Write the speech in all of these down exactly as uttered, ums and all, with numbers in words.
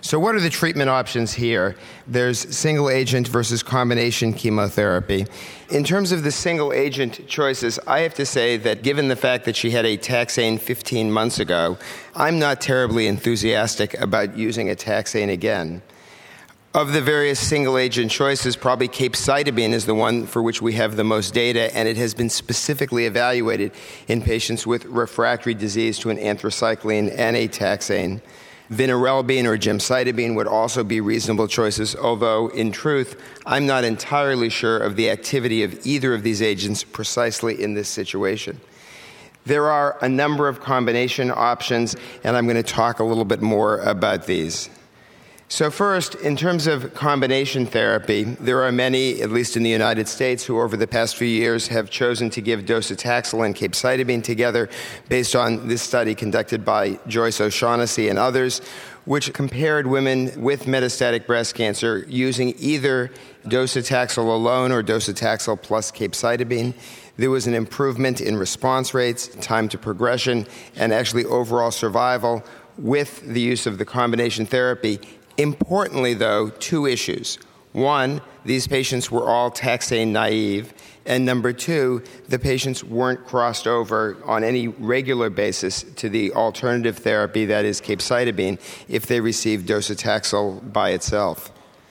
So what are the treatment options here? There's single agent versus combination chemotherapy. In terms of the single agent choices, I have to say that given the fact that she had a taxane fifteen months ago, I'm not terribly enthusiastic about using a taxane again. Of the various single-agent choices, probably capecitabine is the one for which we have the most data, and it has been specifically evaluated in patients with refractory disease to an anthracycline and a taxane. Vinorelbine or gemcitabine would also be reasonable choices, although, in truth, I'm not entirely sure of the activity of either of these agents precisely in this situation. There are a number of combination options, and I'm going to talk a little bit more about these. So first, in terms of combination therapy, there are many, at least in the United States, who over the past few years have chosen to give docetaxel and capecitabine together based on this study conducted by Joyce O'Shaughnessy and others, which compared women with metastatic breast cancer using either docetaxel alone or docetaxel plus capecitabine. There was an improvement in response rates, time to progression, and actually overall survival with the use of the combination therapy. Importantly, though, two issues. One, these patients were all taxane naive. And number two, the patients weren't crossed over on any regular basis to the alternative therapy, that is capecitabine, if they received docetaxel by itself.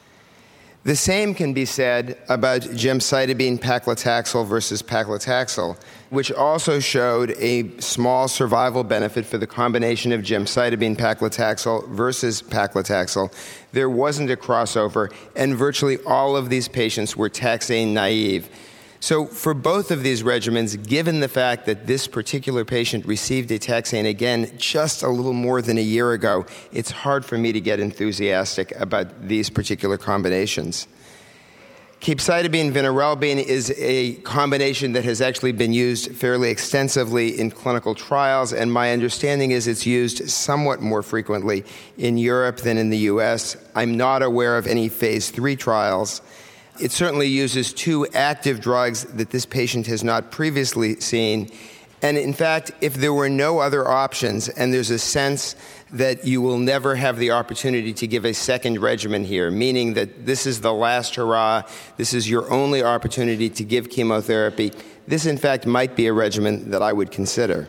The same can be said about gemcitabine paclitaxel versus paclitaxel, which also showed a small survival benefit for the combination of gemcitabine paclitaxel versus paclitaxel. There wasn't a crossover, and virtually all of these patients were taxane naive. So for both of these regimens, given the fact that this particular patient received a taxane again just a little more than a year ago, it's hard for me to get enthusiastic about these particular combinations. Capecitabine vinorelbine is a combination that has actually been used fairly extensively in clinical trials, and my understanding is it's used somewhat more frequently in Europe than in the U S. I'm not aware of any phase three trials. It certainly uses two active drugs that this patient has not previously seen. And in fact, if there were no other options, and there's a sense that you will never have the opportunity to give a second regimen here, meaning that this is the last hurrah, this is your only opportunity to give chemotherapy, this in fact might be a regimen that I would consider.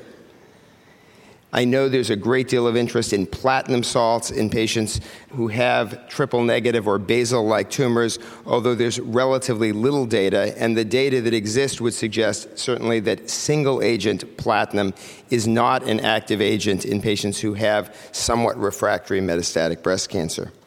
I know there's a great deal of interest in platinum salts in patients who have triple-negative or basal-like tumors, although there's relatively little data, and the data that exists would suggest certainly that single-agent platinum is not an active agent in patients who have somewhat refractory metastatic breast cancer.